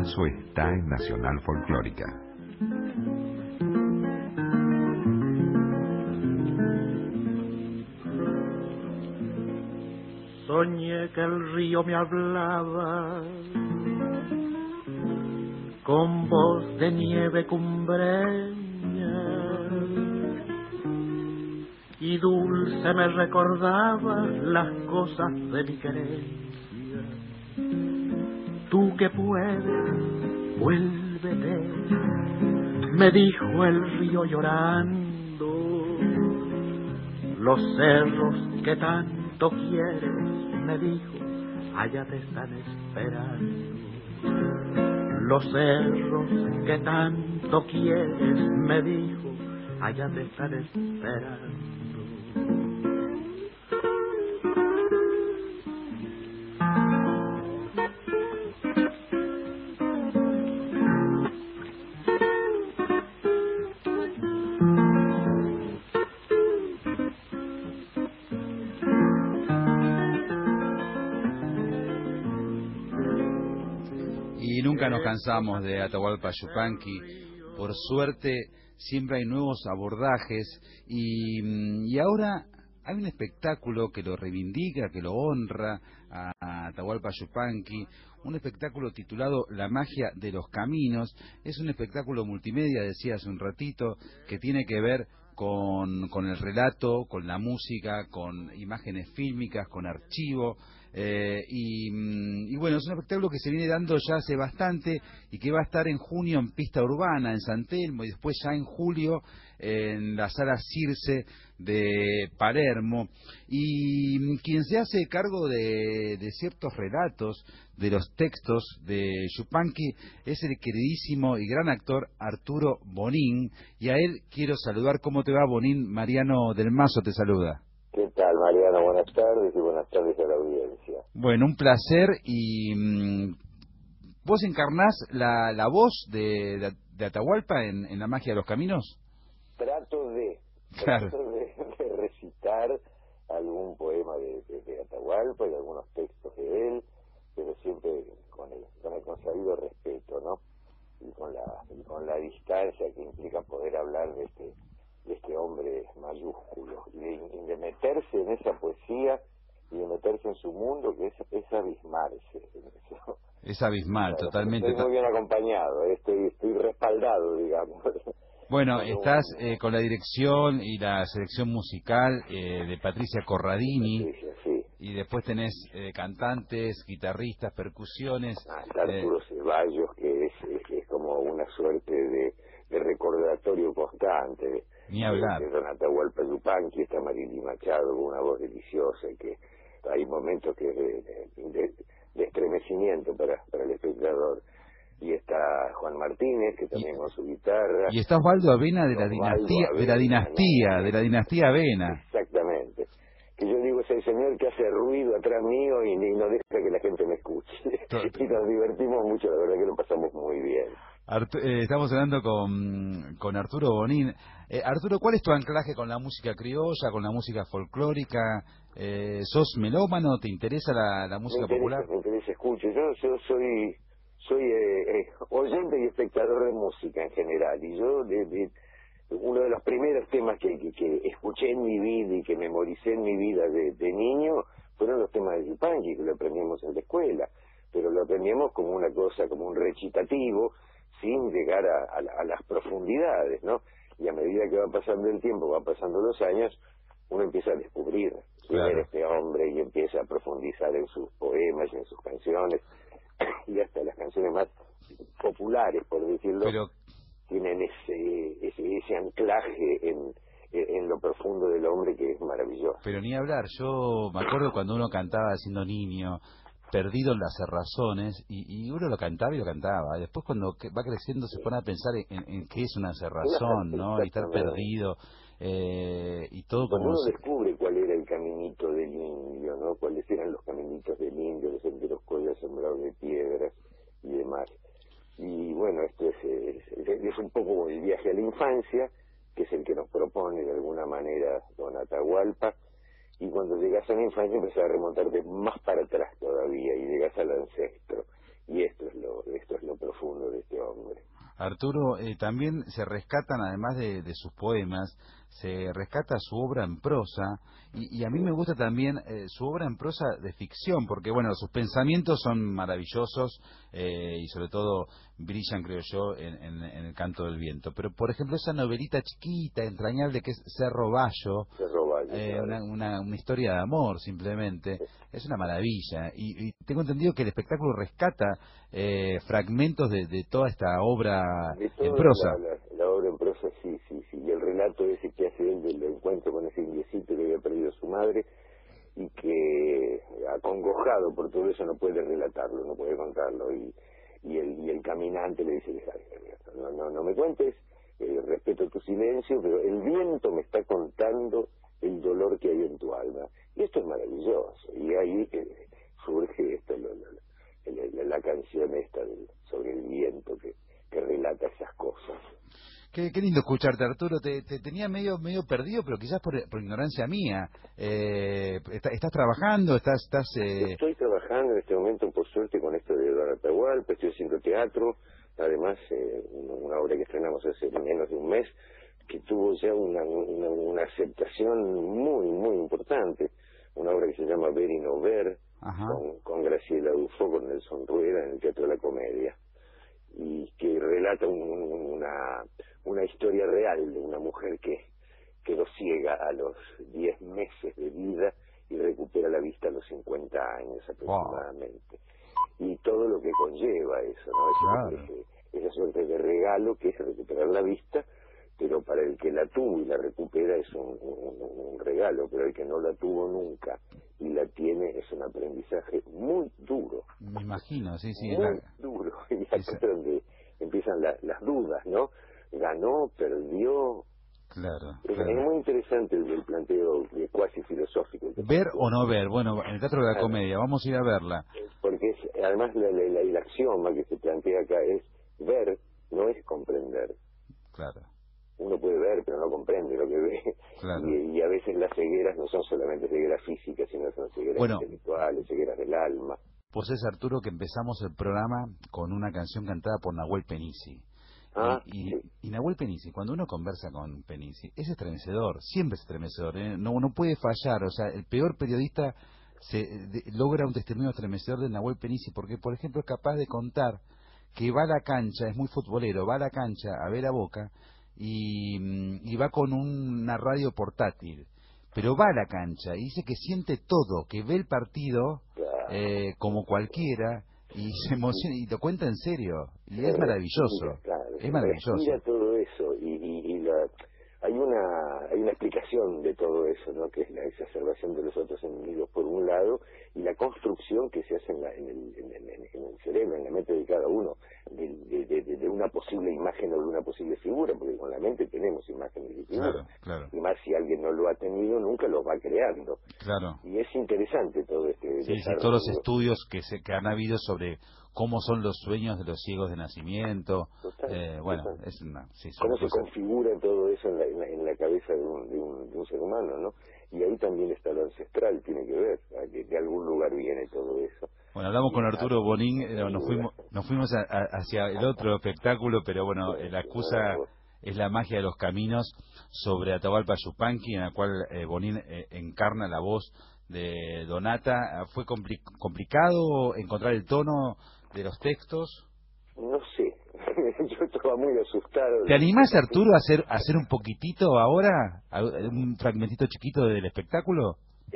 Mazo está en Nacional Folclórica. Soñé que el río me hablaba con voz de nieve cumbreña y dulce me recordaba las cosas de mi querencia. Tú que puedes, vuélvete, me dijo el río llorando. Los cerros que tanto quieres, me dijo, allá te están esperando. Los cerros que tanto quieres, me dijo, allá te están esperando. Nunca nos cansamos de Atahualpa Yupanqui. Por suerte siempre hay nuevos abordajes y ahora hay un espectáculo que lo reivindica, que lo honra a Atahualpa Yupanqui, un espectáculo titulado La magia de los caminos. Es un espectáculo multimedia, decía hace un ratito, que tiene que ver con el relato, con la música, con imágenes fílmicas, con archivo. Y bueno, es un espectáculo que se viene dando ya hace bastante y que va a estar en junio en Pista Urbana, en San Telmo, y después ya en julio en la Sala Circe de Palermo. Y quien se hace cargo de ciertos relatos, de los textos de Yupanqui, es el queridísimo y gran actor Arturo Bonín, y a él quiero saludar. ¿Cómo te va, Bonín? Mariano del Mazo te saluda. ¿Qué tal, Mariano? Buenas tardes y buenas tardes a la audiencia. Bueno, un placer. Y ¿vos encarnás la voz de Atahualpa en La magia de los caminos? Trato de recitar algún poema de Atahualpa y algunos textos de él, pero siempre con el consabido respeto, ¿no? Y con la distancia que implica poder hablar de este hombre mayúsculo y de meterse en esa poesía y de meterse en su mundo, que es abismarse en eso. Es abismal, claro, totalmente. Estoy muy bien acompañado, estoy respaldado, digamos. Bueno, estás con la dirección y la selección musical de Patricia Corradini. Patricia, sí. Y después tenés cantantes, guitarristas, percusiones. Está Arturo Ceballos, que es como una suerte de recordatorio constante. Ni hablar. De don Atahualpa Yupanqui, está Marily Machado con una voz deliciosa, y que hay momentos que de estremecimiento para el espectador. Y está Juan Martínez, que también con su guitarra. Y está Osvaldo Avena de la dinastía Avena. Exactamente. Que yo digo, es el señor que hace ruido atrás mío y no deja que la gente me escuche. Y nos divertimos mucho, la verdad que lo pasamos muy bien. Estamos hablando con Arturo Bonín. Arturo, ¿cuál es tu anclaje con la música criolla, con la música folclórica? ¿Sos melómano? ¿Te interesa la música popular? Me interesa, escucho. Yo soy oyente y espectador de música en general, y yo uno de los primeros temas que escuché en mi vida y que memoricé en mi vida de niño fueron los temas de Yupanqui, que lo aprendíamos en la escuela, pero lo aprendíamos como una cosa, como un recitativo, sin llegar a las profundidades, ¿no? Y a medida que va pasando el tiempo, van pasando los años, uno empieza a descubrir quién era este hombre y empieza a profundizar en sus poemas y en sus canciones, y hasta las canciones más populares, por decirlo, tienen ese anclaje en lo profundo del hombre, que es maravilloso. Pero ni hablar, yo me acuerdo cuando uno cantaba siendo niño, perdido en las cerrazones, y uno lo cantaba y lo cantaba. Después cuando va creciendo se pone a pensar en qué es una cerrazón, ¿no? Y estar perdido, y todo cuando como... uno descubre cuál era el caminito del indio, ¿no? Cuáles eran los caminitos del indio, los senderos collas sembrados de piedras y demás. Y bueno, esto es un poco el viaje a la infancia, que es el que nos propone de alguna manera don Atahualpa, y cuando llegas a la infancia empiezas a remontarte más para atrás todavía y llegas al ancestro, esto es lo profundo de este hombre. Arturo, también se rescatan, además de sus poemas, se rescata su obra en prosa, y a mí me gusta también su obra en prosa de ficción, porque bueno, sus pensamientos son maravillosos, y sobre todo brillan, creo yo, en El canto del viento. Pero, por ejemplo, esa novelita chiquita, entrañable, que es Cerro Bayo, Claro. una historia de amor, simplemente, es una maravilla. Y tengo entendido que el espectáculo rescata fragmentos de toda esta obra De en toda prosa. la obra en prosa, sí. Y el relato ese que hace él del encuentro con ese indiecito que había perdido a su madre y que, acongojado por todo eso, no puede relatarlo, no puede contarlo. Y el caminante le dice, no me cuentes, respeto tu silencio, pero el viento me está contando el dolor que hay en tu alma. Y esto es maravilloso. Y ahí surge la canción esta sobre el viento que relata esas cosas. Qué lindo escucharte, Arturo. Te tenía medio perdido, pero quizás por ignorancia mía. ¿Estás trabajando? Yo estoy trabajando en este momento, por suerte, con esto de Don Atahualpa, estoy haciendo teatro, además una obra que estrenamos hace menos de un mes, que tuvo ya una aceptación muy importante, una obra que se llama Ver y no ver, con Graciela Dufo, con Nelson Rueda, en el Teatro de la Comedia, y que relata una historia real de una mujer que quedó ciega a los 10 meses de vida y recupera la vista a los 50 años aproximadamente. Wow. Y todo lo que conlleva eso, ¿no? Claro. Esa suerte de regalo que es recuperar la vista, pero para el que la tuvo y la recupera es un regalo, pero el que no la tuvo nunca y la tiene es un aprendizaje muy duro. Me imagino, sí. Muy duro. Y acá es donde empiezan las dudas, ¿no? Ganó, perdió. Claro. Es muy interesante el planteo cuasi filosófico. ¿Ver o no ver? Bueno, en el Teatro de la Comedia, vamos a ir a verla. Porque además el axioma que se plantea acá es ver, no es comprender. Claro. Uno puede ver, pero no comprende lo que ve. Claro. Y a veces las cegueras no son solamente cegueras físicas, sino son cegueras intelectuales, cegueras del alma. Pues es, Arturo, que empezamos el programa con una canción cantada por Nahuel Penisi. Y Nahuel Penisi, cuando uno conversa con Penisi, es estremecedor, siempre es estremecedor, no puede fallar. O sea, el peor periodista logra un testimonio estremecedor de Nahuel Penisi, porque, por ejemplo, es capaz de contar que va a la cancha, es muy futbolero, va a la cancha a ver a Boca y va con una radio portátil, pero va a la cancha y dice que siente todo, que ve el partido como cualquiera, y se emociona y lo cuenta en serio, y es maravilloso. Es maravilloso. Mira todo eso hay una explicación de todo eso, ¿no? Que es la exacerbación de los otros enemigos por un lado y la construcción que se hace en el cerebro, en la mente de cada uno, de una posible imagen o de una posible figura, porque con la mente tenemos imágenes y figuras. Claro. Y más si alguien no lo ha tenido, nunca lo va creando. Claro. Y es interesante todo este sí, todos los estudios que han habido sobre cómo son los sueños de los ciegos de nacimiento. Total. Es una... Sí, cómo se configura todo eso en la cabeza de un ser humano, ¿no? Y ahí también está lo ancestral, tiene que ver, de algún lugar viene todo eso. Bueno, hablamos con Arturo Bonín, nos fuimos hacia el otro espectáculo, pero bueno, la excusa es La magia de los caminos, sobre Atahualpa Yupanqui, en la cual Bonín encarna la voz de Donata. ¿Fue complicado encontrar el tono de los textos? No sé, yo estaba muy asustado. ¿Te animás, Arturo, a hacer un poquitito ahora, un fragmentito chiquito del espectáculo?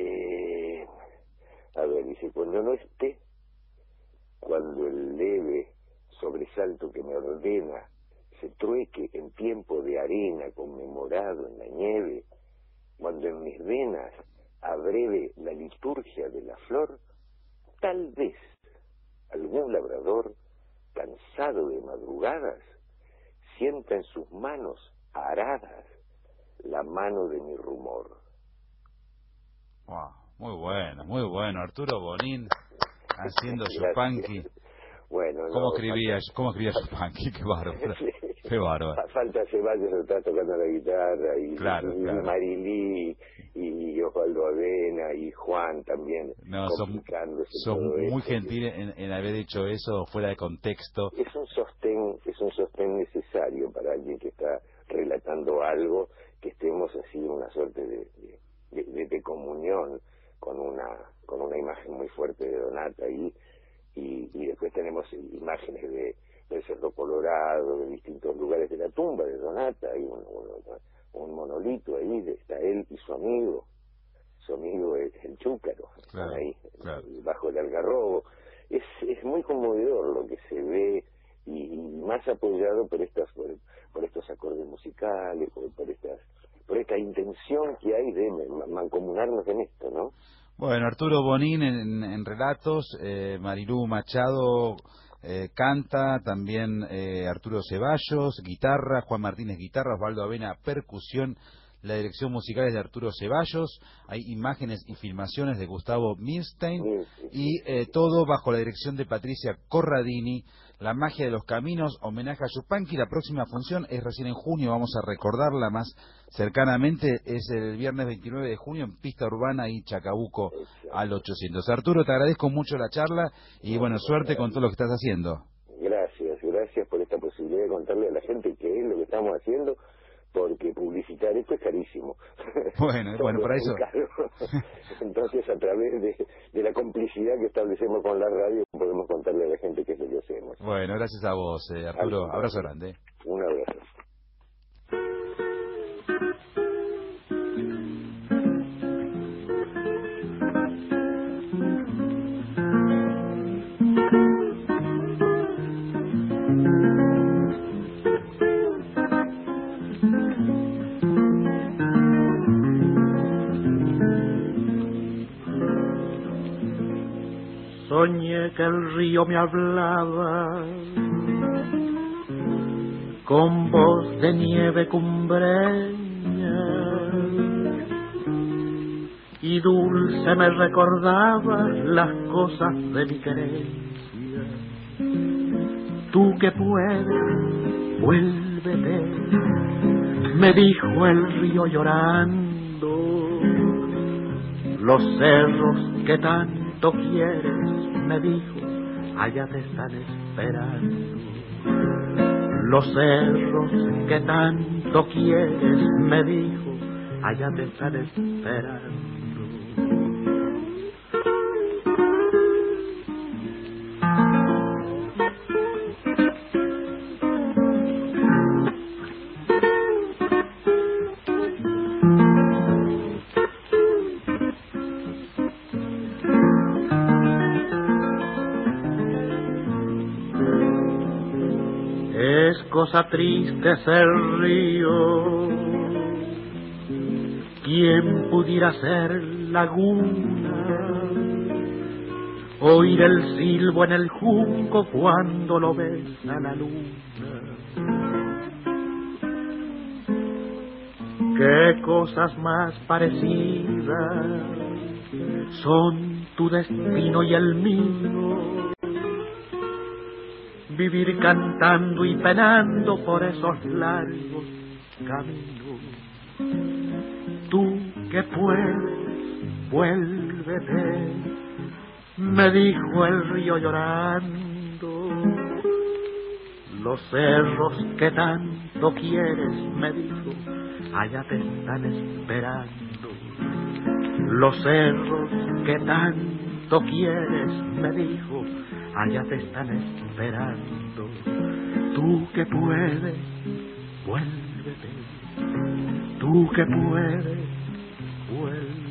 A ver, dice, cuando no esté, cuando el leve sobresalto que me ordena se trueque en tiempo de arena conmemorado en la nieve, cuando en mis venas abreve la liturgia de la flor, tal vez algún labrador, cansado de madrugadas, sienta en sus manos aradas la mano de mi rumor. Wow, muy bueno, Arturo Bonín haciendo Yupanqui. Bueno, ¿Cómo escribía Yupanqui? Qué bárbaro. Qué bárbaro. Falta Ceballos, está tocando la guitarra, y claro. Marilí, y Osvaldo Avena y Juan también. No, son muy gentiles en haber hecho eso fuera de contexto. Es un sostén necesario para alguien que está relatando algo, que estemos así en una suerte de comunión con una imagen muy fuerte de Donata ahí, y después tenemos imágenes del Cerro Colorado, de distintos lugares de la tumba de Donata. Hay un monolito ahí, está él y su amigo el Chúcaro, claro, ahí, claro, bajo el algarrobo. Es muy conmovedor lo que se ve, y más apoyado por estos acordes musicales, por esta intención que hay de mancomunarnos en esto, ¿no? Bueno, Arturo Bonín en relatos, Marilú Machado canta, también Arturo Ceballos, guitarra, Juan Martínez guitarra, Osvaldo Avena percusión, la dirección musical es de Arturo Ceballos, hay imágenes y filmaciones de Gustavo Milstein, y todo bajo la dirección de Patricia Corradini. La magia de los caminos, homenaje a Yupanqui. La próxima función es recién en junio, vamos a recordarla más cercanamente, es el viernes 29 de junio en Pista Urbana y Chacabuco al 800. Arturo, te agradezco mucho la charla y bueno, suerte con todo lo que estás haciendo. Gracias por esta posibilidad de contarle a la gente qué es lo que estamos haciendo, porque publicitar esto es carísimo. Bueno, para eso. Entonces, a través de la complicidad que establecemos con la radio, podemos contarle a la gente qué es lo que hacemos. Bueno, gracias a vos, Arturo. Abrazo grande. Un abrazo. Soñé que el río me hablaba con voz de nieve cumbreña y dulce me recordaba las cosas de mi querencia. Tú que puedes, vuélvete, me dijo el río llorando. Los cerros que tanto quieres, me dijo, allá te están esperando. Los cerros que tanto quieres, me dijo, allá te están esperando. Es cosa triste ser río, ¿quién pudiera ser laguna? Oír el silbo en el junco cuando lo besa la luna. Qué cosas más parecidas son tu destino y el mío. Vivir cantando y penando por esos largos caminos. Tú que puedes, vuélvete, me dijo el río llorando. Los cerros que tanto quieres, me dijo, allá te están esperando. Los cerros que tanto quieres, me dijo, allá te están esperando. Tú que puedes, vuélvete. Tú que puedes, vuélvete.